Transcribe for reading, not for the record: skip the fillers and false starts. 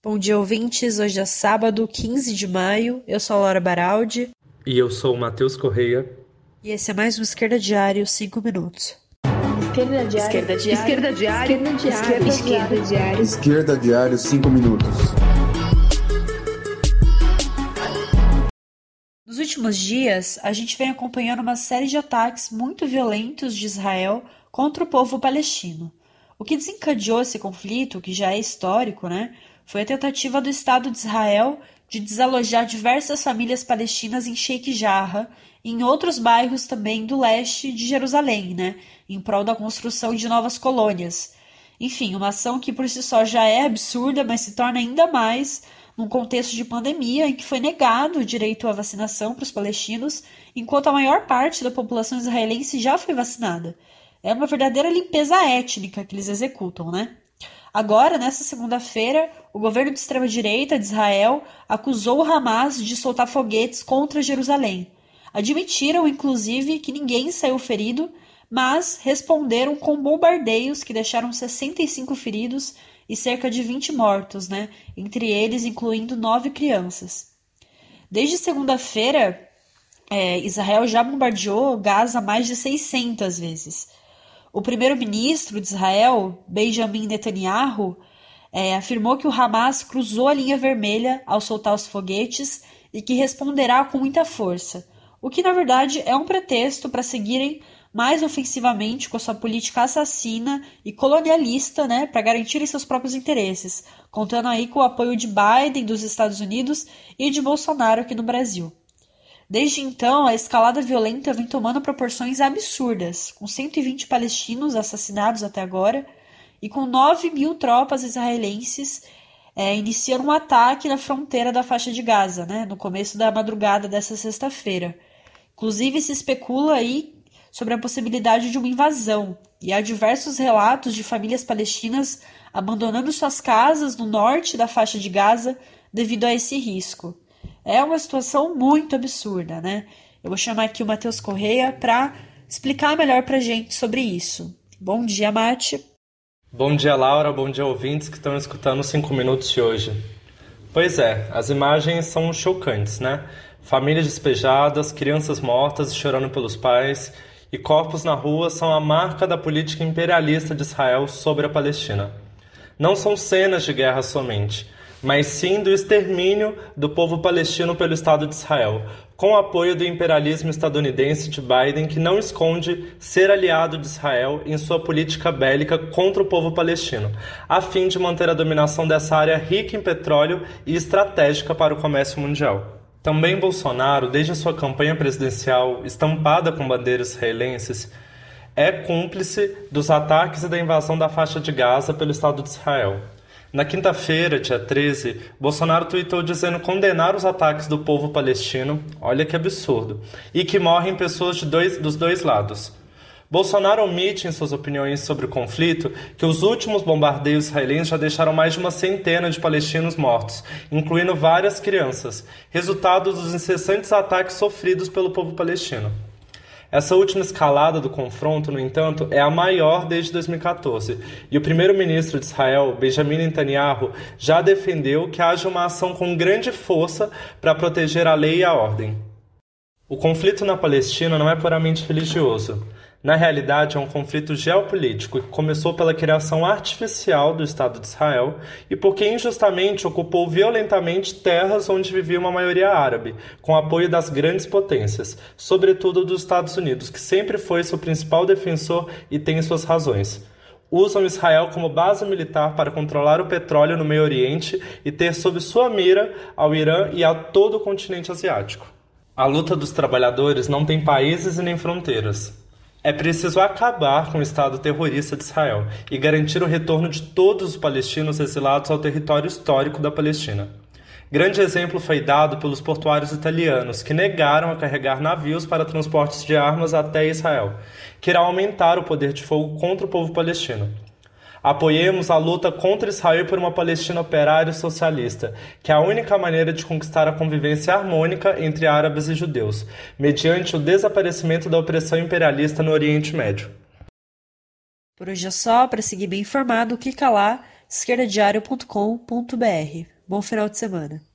Bom dia, ouvintes. Hoje é sábado, 15 de maio. Eu sou a Laura Baraldi. E eu sou o Matheus Correia. E esse é mais um Esquerda Diário, 5 minutos. Esquerda Diário. Esquerda Diário. Esquerda Diário. Esquerda Diário. Esquerda Diário. Esquerda Diário, 5 minutos. Nos últimos dias, a gente vem acompanhando uma série de ataques muito violentos de Israel contra o povo palestino. O que desencadeou esse conflito, que já é histórico, foi a tentativa do Estado de Israel de desalojar diversas famílias palestinas em Sheikh Jarrah e em outros bairros também do leste de Jerusalém, em prol da construção de novas colônias. Enfim, uma ação que por si só já é absurda, mas se torna ainda mais num contexto de pandemia em que foi negado o direito à vacinação para os palestinos, enquanto a maior parte da população israelense já foi vacinada. É uma verdadeira limpeza étnica que eles executam, Agora, nessa segunda-feira, o governo de extrema-direita de Israel acusou o Hamas de soltar foguetes contra Jerusalém. Admitiram, inclusive, que ninguém saiu ferido, mas responderam com bombardeios que deixaram 65 feridos e cerca de 20 mortos, entre eles incluindo 9 crianças. Desde segunda-feira, Israel já bombardeou Gaza mais de 600 vezes. O primeiro-ministro de Israel, Benjamin Netanyahu, afirmou que o Hamas cruzou a linha vermelha ao soltar os foguetes e que responderá com muita força, o que na verdade é um pretexto para seguirem mais ofensivamente com a sua política assassina e colonialista, para garantirem seus próprios interesses, contando aí com o apoio de Biden dos Estados Unidos e de Bolsonaro aqui no Brasil. Desde então, a escalada violenta vem tomando proporções absurdas, com 120 palestinos assassinados até agora e com 9 mil tropas israelenses iniciando um ataque na fronteira da faixa de Gaza, no começo da madrugada dessa sexta-feira. Inclusive, se especula aí sobre a possibilidade de uma invasão, e há diversos relatos de famílias palestinas abandonando suas casas no norte da faixa de Gaza devido a esse risco. É uma situação muito absurda, Eu vou chamar aqui o Matheus Correia para explicar melhor pra gente sobre isso. Bom dia, Mate. Bom dia, Laura. Bom dia, ouvintes que estão escutando os 5 minutos de hoje. Pois é, as imagens são chocantes, Famílias despejadas, crianças mortas e chorando pelos pais e corpos na rua são a marca da política imperialista de Israel sobre a Palestina. Não são cenas de guerra somente, mas sim do extermínio do povo palestino pelo Estado de Israel, com o apoio do imperialismo estadunidense de Biden, que não esconde ser aliado de Israel em sua política bélica contra o povo palestino, a fim de manter a dominação dessa área rica em petróleo e estratégica para o comércio mundial. Também Bolsonaro, desde a sua campanha presidencial, estampada com bandeiras israelenses, é cúmplice dos ataques e da invasão da faixa de Gaza pelo Estado de Israel. Na quinta-feira, dia 13, Bolsonaro tuitou dizendo condenar os ataques do povo palestino, olha que absurdo, e que morrem pessoas dos dois lados. Bolsonaro omite em suas opiniões sobre o conflito que os últimos bombardeios israelenses já deixaram mais de uma centena de palestinos mortos, incluindo várias crianças, resultado dos incessantes ataques sofridos pelo povo palestino. Essa última escalada do confronto, no entanto, é a maior desde 2014, e o primeiro-ministro de Israel, Benjamin Netanyahu, já defendeu que haja uma ação com grande força para proteger a lei e a ordem. O conflito na Palestina não é puramente religioso. Na realidade, é um conflito geopolítico que começou pela criação artificial do Estado de Israel e porque injustamente ocupou violentamente terras onde vivia uma maioria árabe, com apoio das grandes potências, sobretudo dos Estados Unidos, que sempre foi seu principal defensor e tem suas razões. Usam Israel como base militar para controlar o petróleo no Meio Oriente e ter sob sua mira ao Irã e a todo o continente asiático. A luta dos trabalhadores não tem países e nem fronteiras. É preciso acabar com o Estado terrorista de Israel e garantir o retorno de todos os palestinos exilados ao território histórico da Palestina. Grande exemplo foi dado pelos portuários italianos, que negaram a carregar navios para transportes de armas até Israel, que irá aumentar o poder de fogo contra o povo palestino. Apoiemos a luta contra Israel por uma Palestina operária e socialista, que é a única maneira de conquistar a convivência harmônica entre árabes e judeus, mediante o desaparecimento da opressão imperialista no Oriente Médio. Por hoje é só. Para seguir bem informado, clica lá, esquerdadiario.com.br. Bom final de semana.